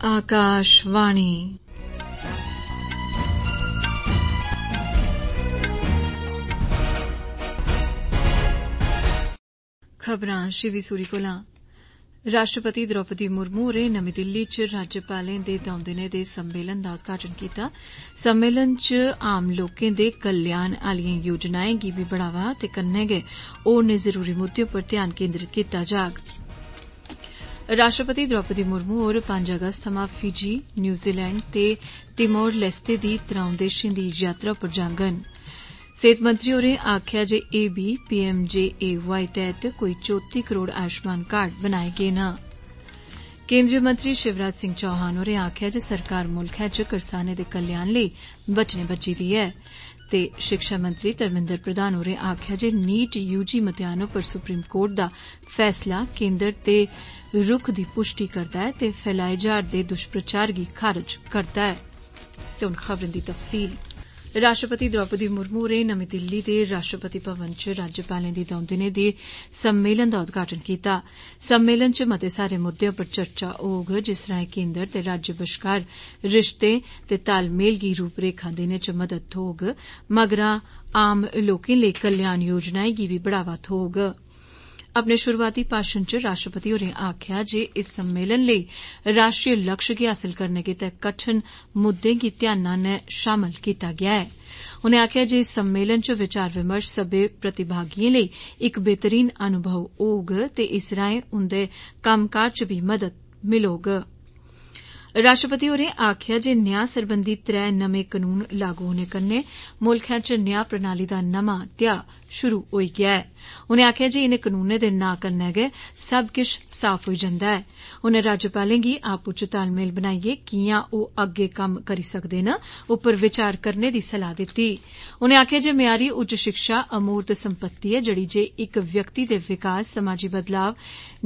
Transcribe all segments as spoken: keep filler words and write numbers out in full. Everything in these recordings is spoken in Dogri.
आकाशवाणी खबरां शिवी सूरी कोला। राष्ट्रपति द्रौपदी मुर्मू होरें नमीं दिल्ली च राज्यपालें दे दौं दिनें दे सम्मेलन दा उद्घाटन कीता। सम्मेलन च आम लोकें दे कल्याण आलियें योजनाएं गी बी बढ़ावा ते कन्नै गै होरनें जरूरी मुद्दें पर ध्यान केन्द्रित कीता जाग। राष्ट्रपति द्रौपदी मुर्मू होर पंज अगस्त थमां फिजी, न्यूजीलैंड ते तिमोर लेस्ते दी त्रौं देशें दी यात्रा पर जाङन। सेहत मंत्री होरें आखेआ जे एह् बी पीएमजेएवाई तैह्त कोई चौती करोड़ आयुष्मान कार्ड बनाए गे न। केन्द्रीय मंत्री शिवराज सिंह चौहान होरें आखेआ जे सरकार मुल्खै च करसानें दे कल्याण लेई वचने बज्झी दी ऐ ते शिक्षा मंत्री धर्मेन्द्र प्रधान होरें आखेआ जे नीट यूजी मतेयान उप्पर सुप्रीम कोर्ट दा फैसला केन्द्र दे रुख दी पुष्टि करदा ऐ ते फैलाए जा'रदे दुष्प्रचार गी खारज करदा ऐ। ते हुन खबरें दी तफसील। राष्ट्रपति द्रौपदी मुर्मू होरें नमीं दिल्ली दे राष्ट्रपति भवन च राज्यपालें दी दौं दिनें दे सम्मेलन दा उद्घाटन कीता। सम्मेलन च मते सारे मुद्दें उप्पर चर्चा होग जिस राएं केन्द्र ते राज्य बश्कार रिश्तें ते तालमेल गी रूपरेखा देने च मदद थ्होग, मगरा आम लोकें लेई कल्याण योजनाएं गी बी बढ़ावा थ्होग। अपने शुरुआती भाषण च राष्ट्रपति होरें आखेआ जे इस सम्मेलन लेई राष्ट्रीय लक्ष्य गी हासल करने गितै कठन मुद्दें गी ध्याना नै शामल कीता गेआ ऐ। उनें आखेआ जे इस सम्मेलन च विचार विमर्श सब्बै प्रतिभागिएं लेई इक बेहतरीन अनुभव होग ते इस राएं उन्दे कम्मकाज च बी मदद मिलोग। राष्ट्रपति होरें आखेआ जे न्याय सरबंधी त्रै नमें कनून लागू होने कन्नै मुल्खै च न्याय प्रणाली दा नमां ध्याऽ शुरू होई गेआ ऐ। उनें आखेआ जे इनें कनूनें दे नां कन्नै गै सब किश साफ होई जंदा ऐ। उनें राज्यपालें गी आपूं च तालमेल बनाइयै कियां ओह् अग्गे कम्म करी सकदे न उप्पर विचार करने दी सलाह दित्ती। उनें आखेआ जे मयारी उच्च शिक्षा अमूर्त संपत्ति ऐ जेड़ी जे इक व्यक्ति दे विकास, समाजी बदलाव,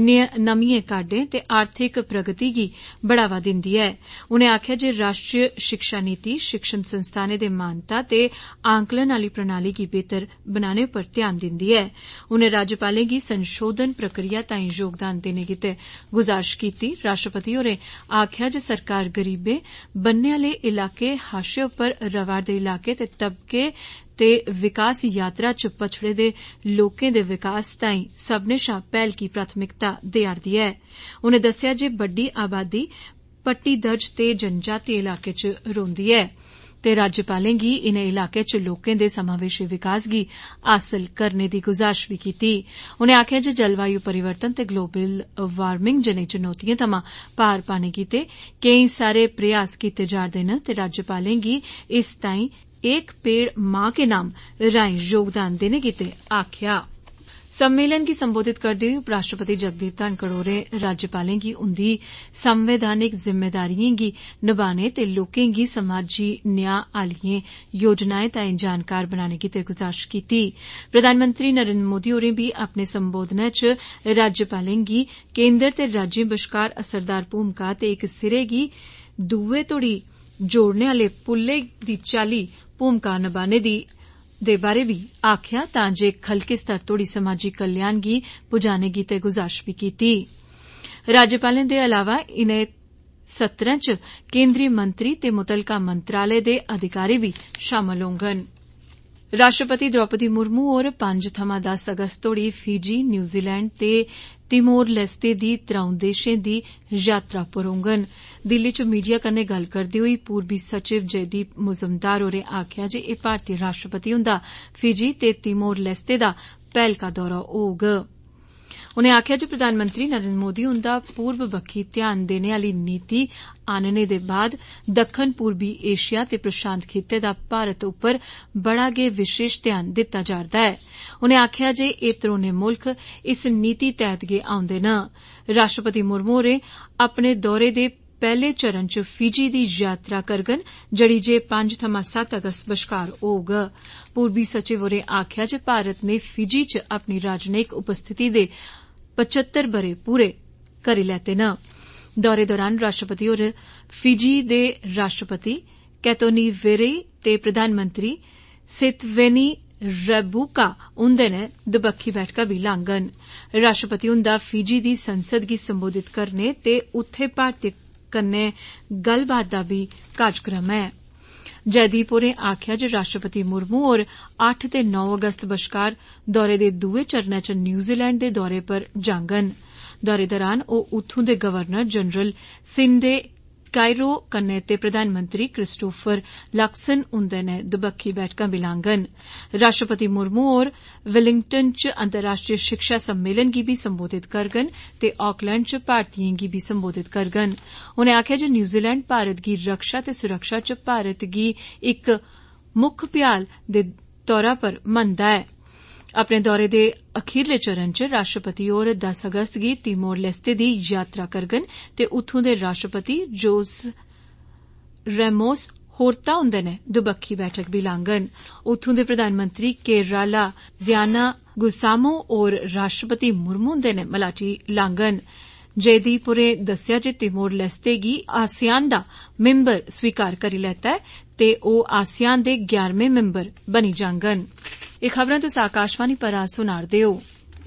नमियें काड्डें ते आर्थिक प्रगति गी बढ़ावा दिंदी ऐ। उनें आखेआ जे राष्ट्रीय शिक्षा नीति शिक्षण संस्थानें दे मानता ते आंकलन आली प्रणाली गी बेहतर बनाने उप्पर ध्यान दिंदी ऐ। उनें राज्यपालें गी संशोधन प्रक्रिया ताईं योगदान देने गितै गुजारिश कीती। राष्ट्रपति होरें आखेआ जे सरकार गरीबें, बन्ने आले इलाके, हाशिए उप्पर रवा'रदे इलाके ते तबके ते विकास यात्रा च पछड़े दे लोकें दे विकास ताईं सब्बने शा पैहलकी प्राथमिकता देआ'रदी ऐ। उनें दस्सेआ जे बड्डी आबादी पट्टी दर्ज ते जनजातीय इलाके च रौंह्दी ऐ ते राज्यपालें गी इनें इलाकें च लोकें दे समावेशी विकास गी हासल करने दी गुजारिश बी कीती। उनें आखेआ जे जलवायु परिवर्तन ते ग्लोबल वार्मिंग जनेही चुनौतिएं थमां पार पाने गितै केई सारे प्रयास कीते जा'रदे न ते राज्यपालें गी इस ताईं एक पेड़ मां के नाम राएं योगदान देने गितै आखेआ। सम्मेलन गी संबोधित करदे होई उपराष्ट्रपति जगदीप धनखड़ होरें राज्यपालें गी उन्दी संवैधानिक जिम्मेदारिएं गी निभाने ते लोकें गी समाजी न्याय आलियें योजनाएं ताईं जानकार बनाने गितै गुजारिश कीती। प्रधानमंत्री नरेन्द्र मोदी होरें बी अपने संबोधनै च राज्यपालें गी केन्द्र ते राज्यें बश्कार असरदार भूमिका ते इक सिरे गी दुए तोड़ी जोड़ने आले पुल्ले दी चाल्ली भूमिका निभाने दी दे बारै बी आखेआ तां जे खलके स्तर तोड़ी समाजी कल्याण गी पुजाने गितै गुजारिश बी कीती। राज्यपालें दे अलावा इनें सत्रें च केन्द्रीय मंत्री ते मुतलका मंत्रालय दे अधिकारी बी शामल होंगन। राष्ट्रपति द्रौपदी मुर्मू होर पंज थमां दस अगस्त तोड़ी फिजी, न्यूजीलैंड ते तिमोर लेस्ते दी त्रौं देशें दी यात्रा पर होंगन। दिल्ली च मीडिया कन्नै गल्ल करदे होई पूर्बी सचिव जयदीप मुजमदार होरें आखेआ जे एह् भारतीय राष्ट्रपति हुंदा फिजी ते तिमोर लेस्ते दा पैहलका दौरा होग। उनें आखेआ जे प्रधानमंत्री नरेन्द्र मोदी हुंदा पूर्व बक्खी ध्यान देने आली नीति आनने दे बाद दक्खन पूर्बी एशिया ते प्रशांत खित्ते दा भारत उप्पर बड़ा गै विशेष ध्यान दित्ता जा'रदा ऐ। उनें आखेआ जे एह् त्रौने मुल्ख इस नीति तैह्त गै औंदे न। राष्ट्रपति मुर्मू होरें अपने दौरे दे पैहले चरण च फिजी दी यात्रा करगन जेड़ी जे पंज थमां सत्त अगस्त बश्कार होग। पूर्बी सचिव होरें आखेआ जे भारत ने फिजी च अपनी राजनयिक उपस्थिति दे पचहत्तर ब'रे पूरे करी लैते न। दौरे दौरान राष्ट्रपति होर फिजी दे राष्ट्रपति कैतोनीवेरे ते प्रधानमंत्री सितवेनी रैबुका हुंदे नै दबक्खी बैठका बी लांगन। राष्ट्रपति हुंदा फिजी दी संसद गी संबोधित करने ते उत्थे भारतीय कन्नै गल्लबात दा बी कार्यक्रम ऐ। जयदीप होरें आखेआ जे राष्ट्रपति मुर्मू होर अट्ठ ते नौ अगस्त बश्कार दौरे दे दुए चरणै च न्यूजीलैंड दे दौरे पर जाङन। दौरे दौरान ओह उत्थूं दे गवर्नर जनरल सिंडे कायरो कन्नै ते प्रधानमंत्री क्रिस्टोफर लक्सन हुंदे नै दबक्खी बैठकां बी लाङन। राष्ट्रपति मुर्मू होर वेलिंगटन च अंतर्राष्ट्रीय शिक्षा सम्मेलन गी बी संबोधित करङन ते ऑकलैंड च भारतीयें गी बी संबोधित करङन। उनें आखेआ जे न्यूजीलैंड भारत गी रक्षा ते सुरक्षा च भारत गी इक मुक्ख भ्याल दे तौरा पर मनदा ऐ। अपने दौरे दे अखीरले चरण च राष्ट्रपति होर दस अगस्त गी तिमोर लेस्ते दी यात्रा करङन ते उत्थूं दे राष्ट्रपति जोस रैमोस होर्ता हुंदे नै दबक्खी बैठक बी लाङन। उत्थूं दे प्रधानमंत्री केराला ज़ियाना गुसामो होर राष्ट्रपति मुर्मू हुंदे नै मलाटी लाङन। जयदीप होरें दस्सेआ जे तिमोर लेस्ते गी आसियान दा मिंबर स्वीकार करी लैता ऐ ते ओह आसियान दे ग्यारहवें मिंबर बनी जाङन। एह खबरां तुस आकाशवाणी पर सुना'रदे ओ।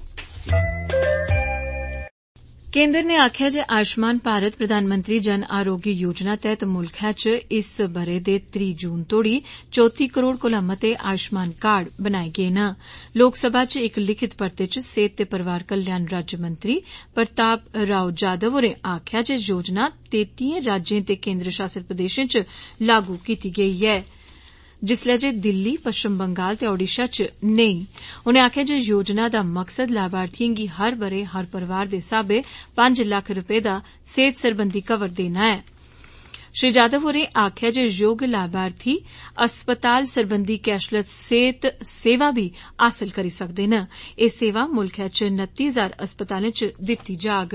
केन्द्र ने आखेआ जे आयुष्मान भारत प्रधानमंत्री जन आरोग्य योजना तैहत मुल्खै च इस बरे दे त्रीह् जून तोड़ी चौत्ती करोड़ कोला मते आयुष्मान कार्ड बनाए गे न। लोकसभा च इक लिखित परते च सेहत ते परिवार कल्याण राज्यमंत्री प्रताप राव जाधव होरें आखेआ जे योजना तेतियें राज्यें ते केन्द्र शासित प्रदेशें च लागू कीती गेई ऐ जिसलै जे दिल्ली पश्चिम बंगाल ते ओडिशा च नेईं। उनें आखेआ जे योजना दा मकसद लाभार्थियें गी हर बरे हर परिवार दे स्हाबे पंज लक्ख रपे दा सेहत सरबंधी कवर देना ऐ। श्री जाधव होरें आखेआ जे योग्य लाभार्थी अस्पताल सरबंधी कैशलैस सेहत सेवा बी हासल करी सकदे न। एह सेवा मुल्खै च उनत्ती हजार अस्पतालें च दित्ती जाग।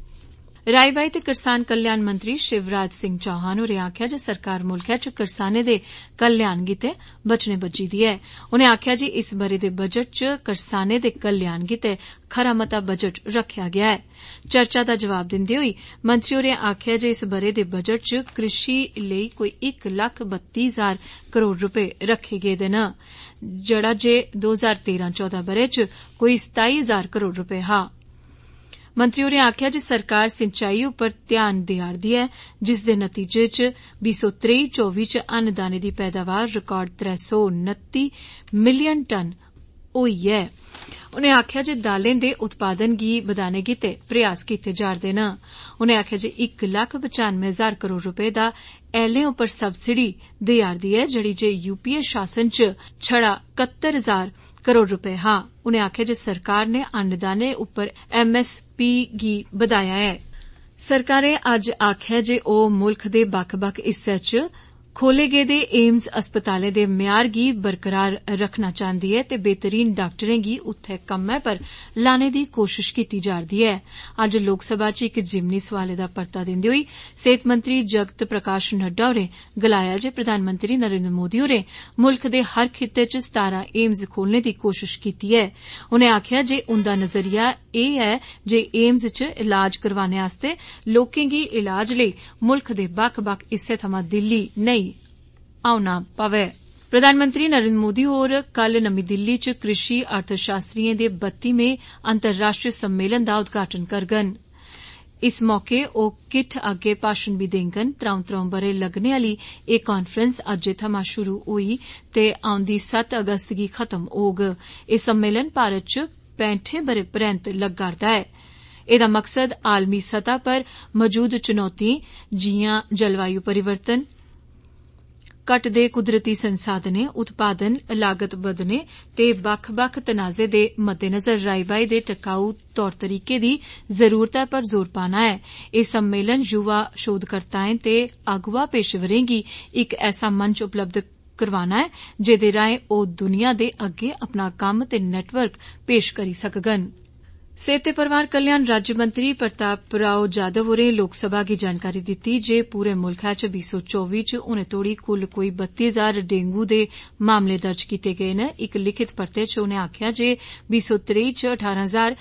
राई बाई ते करसान कल्याण मंत्री शिवराज सिंह चौहान होरें आखेआ जे सरकार मुल्खै च करसानें दे कल्याण गितै बचने बज्झी दी ऐ। उनें आखेआ जे इस बरे दे बजट च करसानें दे कल्याण गितै खरा मता बजट रखेआ गेआ ऐ। चर्चा दा जवाब दिंदे होई मंत्री होरें आखेआ जे इस बरे दे बजट च कृषि लेई कोई इक लक्ख बत्ती हजार करोड़ रपे रखे गेदे न जेड़ा जे दो हजार तेरां चौदां बरे च कोई सताई हजार करोड़ रपे हा। मंत्री होरें आखेआ जे सरकार सिंचाई उप्पर ध्यान देआ'रदी ऐ जिस दे नतीजे च बीह् सौ त्रेई चौबी च अन्नदाने दी पैदावार रिकार्ड त्रै सौ उनत्ती मिलियन टन होई ऐ। उनें आखेआ जे दालें दे उत्पादन गी बधाने गितै प्रयास कीते जा'रदे न। उनें आखेआ जे इक लक्ख पचानवें हजार करोड़ रपे दा ऐलें उप्पर सबसिडी देआ'रदी ऐ जेड़ी जे यूपीए शासन च छड़ा कत्तर हजार करोड़ रपे हा। उनें आखेआ जे सरकार ने अन्नदाने उप्पर एमएसपी गी बधाया ऐ। सरकारै अज्ज आखेआ जे ओह मुल्ख दे बक्ख बक्ख हिस्सें च खोले गेदे एम्स अस्पतालें दे म्यार गी बरकरार रखना चाहंदी ऐ ते बेहतरीन डाक्टरें गी उत्थे कम्मै पर लाने दी कोशिश कीती जा'रदी ऐ। अज्ज लोकसभा च इक जिमनी सवाले दा परता दिंदे होई सेहत मंत्री जगत प्रकाश नड्डा होरें गलाया जे प्रधानमंत्री नरेन्द्र मोदी होरें मुल्ख दे हर खित्ते च सतारां एम्स खोलने दी कोशिश कीती ऐ। उनें आखेआ जे उंदा नजरिया एह ऐ जे एम्स च इलाज करवाने आस्तै लोकें गी इलाज लेई मुल्ख दे बक्ख बक्ख हिस्सें थमां दिल्ली नेईं औना पवै। प्रधानमंत्री नरेन्द्र मोदी होर कल नमीं दिल्ली च कृषि अर्थशास्त्रियें दे बत्तीमें अंतर्राष्ट्रीय सम्मेलन दा उद्घाटन करङन। इस मौके ओह किट्ठ अग्गे भाषण बी देङन। त्र'ऊं त्र'ऊं ब'रे लग्गने आली एह कांफ्रेंस अज्जै थमां शुरू होई ते औंदी सत्त अगस्त गी खत्म होग। एह सम्मेलन भारत च पैंठें ब'रे परैंत लग्गा'रदा ऐ। एहदा मकसद आलमी सतह पर मौजूद चुनौतिएं जियां जलवायु परिवर्तन, घटदे कुदरती संसाधनें, उत्पादन लागत बधने ते बक्ख बक्ख तनाजे दे मद्देनजर राई बाई दे टकाऊ तौर तरीके दी जरूरतै पर जोर पाना ऐ। एह सम्मेलन युवा शोधकर्ताएं ते अगुआ पेशेवरें गी इक ऐसा मंच उपलब्ध करवाना ऐ जेदे राएं ओह दुनिया दे अग्गे अपना कम्म ते नेटवर्क पेश करी सकङन। सेहत ते परिवार कल्याण राज्यमंत्री प्रताप राव जाधव होरें लोकसभा गी जानकारी दित्ती जे पूरे मुल्खै च बीह् सौ चौबी च हुनै तोड़ी कुल कोई बत्ती हजार डेंगू दे मामले दर्ज कीते गे न। इक लिखित परते च उनें आखेआ जे बीह् सौ त्रेई च ठारां हजार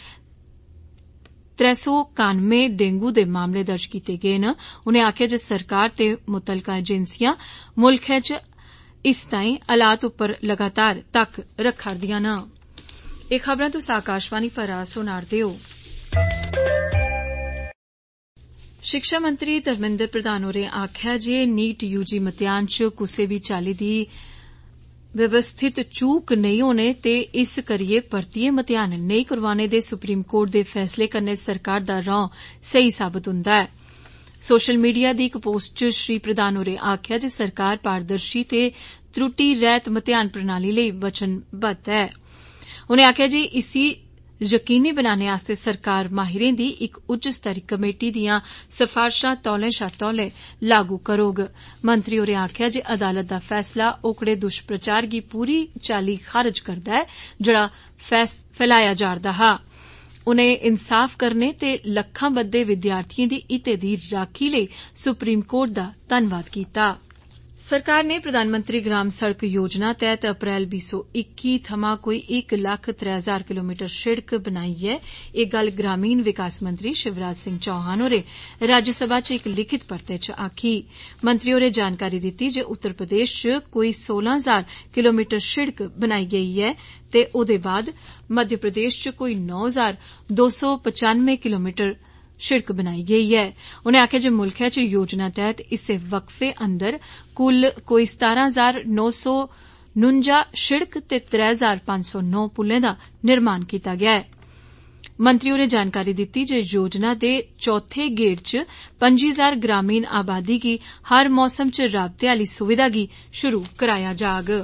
त्रै सौ कानवे डेंगू दे मामले दर्ज कीते गे न। उनें आखेआ जे सरकार ते मुतलका एजेंसियां मुल्खै च इस ताईं हालात उप्पर लगातार तक्क रखा'रदियां न। एह खबरां तुस आकाशवाणी पर सुना'रदे ओ। शिक्षा मंत्री धर्मेंद्र प्रधान होरें आखेआ जे नीट यूजी मतेयान च कुसै बी चाल्ली दी व्यवस्थित चूक नेई होने ते इस करियै परतियै मतेयान नेई करोआने दे सुप्रीम कोर्ट दे फैसले कन्नै सरकार दा रौं सही साबत हुंदा ऐ। सोशल मीडिया दी इक पोस्ट च श्री प्रधान होरें आखेआ जे सरकार पारदर्शी ते त्रुटि रैहत मतेयान प्रणाली लेई वचनबद्ध ऐ। उनें आखेआ जे इसी यकीनी बनाने आस्तै सरकार माहिरें दी इक उच्च स्तरी कमेटी दियां सफारशां तौले शा तौले लागू करोग। मंत्री होरें आखेआ जे अदालत दा फैसला ओकड़े दुष्प्रचार गी पूरी चाल्ली खारज करदा ऐ जेड़ा फैलाया जा'रदा हा। उनें इंसाफ करने ते लक्खां बद्दे विद्यार्थिएं दी हितें दी राखी लेई सुप्रीम कोर्ट दा धन्नवाद कीता। सरकार ने प्रधानमंत्री ग्राम सड़क योजना तैहत अप्रैल बीह् सौ इक्की थमां कोई इक लक्ख त्रै हजार किलोमीटर शिड़क बनाई ऐ। एह गल्ल ग्रामीण विकास मंत्री शिवराज सिंह चौहान होरें राज्यसभा च इक लिखित परते च आखी। मंत्री होरें जानकारी दित्ती जे उत्तर प्रदेश च कोई सोलां हजार किलोमीटर शिड़क बनाई गेई ऐ ते ओदे बाद मध्य प्रदेश च कोई नौ हजार दो सौ पचानवे किलोमीटर शिड़क बनाई गेई ऐ। उनें आखेआ जे मुल्खै च योजना तैहत इस्सै वक्फे अंदर कुल कोई सतारां हजार नौ सौ नुंजा शिड़क ते त्रै हजार पंज सौ नौ पुलें दा निर्माण कीता गेआ ऐ। मंत्री होरें जानकारी दित्ती जे योजना दे चौथे गेड़ च पंजी हजार ग्रामीण आबादी गी हर मौसम च राबते आली सुविधा गी शुरू कराया जाग।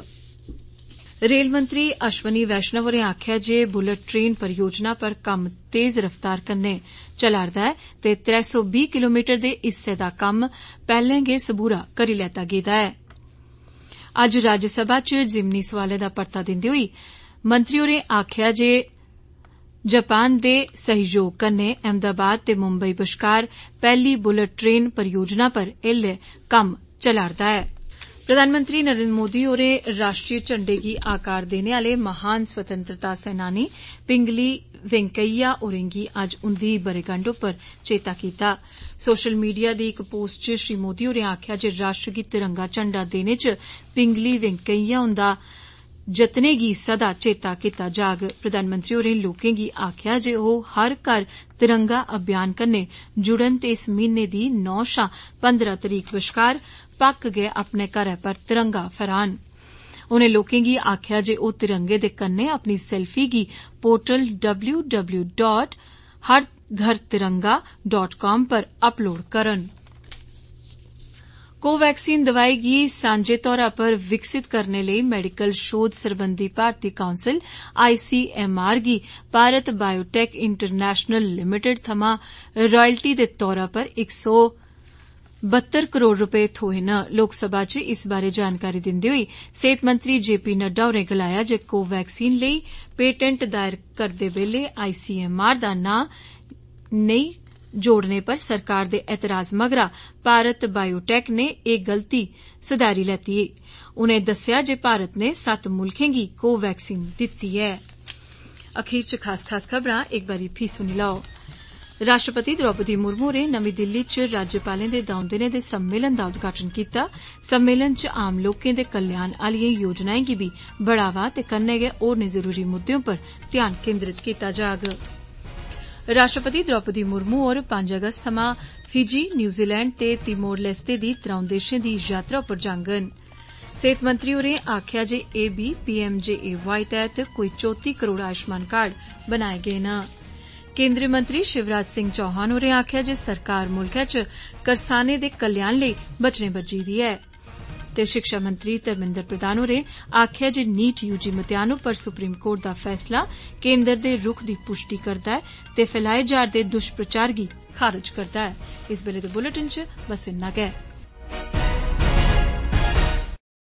रेल मंत्री अश्वनी वैष्णव होरें आखेआ जे बुलेट ट्रेन परियोजना पर कम्म तेज रफ्तार कन्नै चला'रदा ऐ ते त्रै सौ बीह् किलोमीटर दे हिस्से दा कम्म पैहले गै सबूरा करी लैता गेदा ऐ। अज्ज राज्यसभा च जिमनी सवालें दा परता दिंदे होई मंत्री होरें आखेआ जे जापान दे सहयोग कन्नै अहमदाबाद ते मुंबई बश्कार पैहली बुलेट ट्रेन परियोजना पर ऐल्लै कम्म चला'रदा ऐ। प्रधानमंत्री नरेन्द्र मोदी होरें राष्ट्रीय झंडे गी आकार देने आले महान स्वतंत्रता सेनानी पिंगली वेंकैया होरें गी अज्ज उंदी बरेगंड उप्पर चेता कीता। सोशल मीडिया दी इक पोस्ट च श्री मोदी होरें आखेआ जे राष्ट्र गी तिरंगा झंडा देने च पिंगली वेंकैया हुंदा जतनें गी सदा चेता कीता जाग। प्रधानमंत्री होरें लोकें गी आखेआ जे ओह हर घर तिरंगा अभियान कन्नै जुड़न ते इस म्हीने दी नौ शा पंदरां तरीक बश्कार पक्क गै अपने घरै पर तिरंगा फहरान। उनें लोकें गी आखेआ जे ओह तिरंगे दे कन्नै अपनी सेल्फी गी portal W W W dot Har Ghar Tiranga dot com पर अपलोड करन। कोवैक्सीन दवाई गी सांझे तौरा पर विकसित करने लेई मेडिकल शोध सरबंधी भारती काउंसिल आईसीएमआर गी भारत बायोटेक इंटरनेशनल लिमिटेड थमां रॉयल्टी दे तौरा पर इक सौ बहत्तर करोड़ रपे थ्होए न। लोकसभा च इस बारै जानकारी दिंदे होई सेहत मंत्री जे पी नड्डा होरें गलाया जे कोवैक्सीन लेई पेटेंट दायर करदे बेल्ले आईसीएमआर दा नां नेई जोड़ने पर सरकार दे एतराज मगरा भारत बायोटेक ने एह गलती सुधारी लैती। उनें दस्सेआ जे भारत ने सत्त मुल्खें गी कोवैक्सीन दित्ती ऐ। अखीर च खास खास खबरां एक बारी फ्ही सुनी लैओ। राष्ट्रपति द्रौपदी मुर्मू होरें नमीं दिल्ली च राज्यपालें दे दौं दिनें दे सम्मेलन दा उद्घाटन कीता। सम्मेलन च आम लोकें दे कल्याण आलियें योजनाएं गी बी बढ़ावा ते कन्नै गै होरनें जरूरी मुद्दें उप्पर ध्यान केन्द्रित कीता जाग। राष्ट्रपति द्रौपदी मुर्मू होर पंज अगस्त थमां फिजी, न्यूजीलैंड ते तिमोर लेस्ते दी त्रौं देशें दी यात्रा उप्पर जाङन। सेहत मंत्री होरें आखेआ जे एह् बी पीएमजेएवाई तैहत कोई चौती करोड़ आयुष्मान कार्ड बनाए गे न। केन्द्रीय मंत्री शिवराज सिंह चौहान होरें आखेआ जे सरकार मुल्खै च करसानें दे कल्याण लेई वचने बज्झी दी ऐ। ते शिक्षा मंत्री धर्मेंद्र प्रधान होरें आखेआ जे नीट यूजी मतेयान उप्पर सुप्रीम कोर्ट दा फैसला केन्द्र दे रुख दी पुष्टि करदा ऐ ते फैलाए जा'रदे दुष्प्रचार गी खारज करदा ऐ। इस बेल्ले दे बुलेटिन च बस इन्ना गै।